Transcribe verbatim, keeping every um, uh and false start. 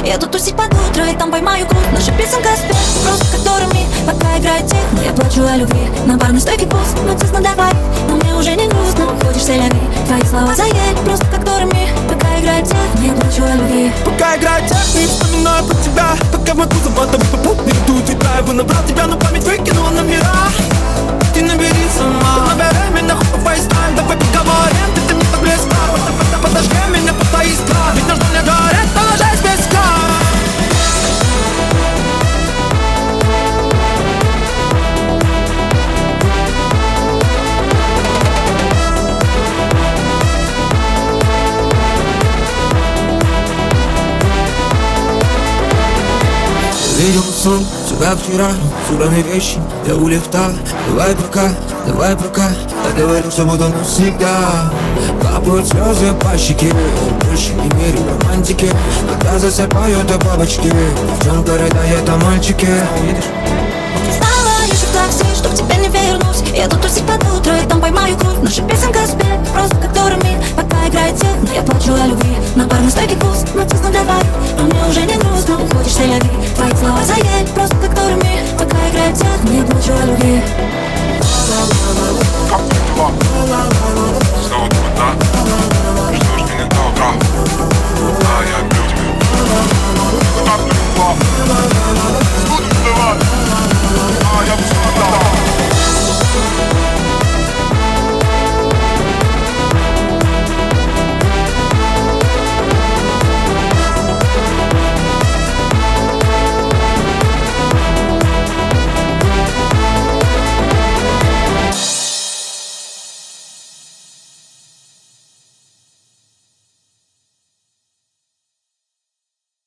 Еду тусить под утро и там поймаю круг. Наша песенка спет, просто которыми пока играет тех. Но я плачу о любви, на барной стойке пуст. Но тесно давай, но мне уже не грустно. Уходишь, селяви, твои слова заель, просто которыми пока играет тех. Но я плачу о любви. Пока играет тех, не вспоминаю про тебя. Пока в мотузу потом попутно иду тебя. Я бы набрал тебя, но память выкинула номера. Ты набери сама, набирай меня хоть по фейстайм. Давай поговорим, ты, ты мне так близка. Подожди меня по твоей искра. Ведь наш дом не горит, положись без песка. Видел сон, тебя вчера, собранные вещи, я у лифта. Давай пока, давай пока, я говорю, что буду навсегда. Капают слезы по щеке, больше не верю в романтике. Когда засыпают и бабочки, девчонка рыдает о мальчике. Стала еще в такси, чтоб тебе не вернусь. Еду тусить под утро и там поймаю кровь. Наша песенка спет, просто которыми пока играет тех. Но я плачу о любви, на барной стойке пуст. Но тесно давай, но мне уже не грустно. Уходишь, селяви, твои слова заель, просто которыми пока играет тех. Но я плачу о любви.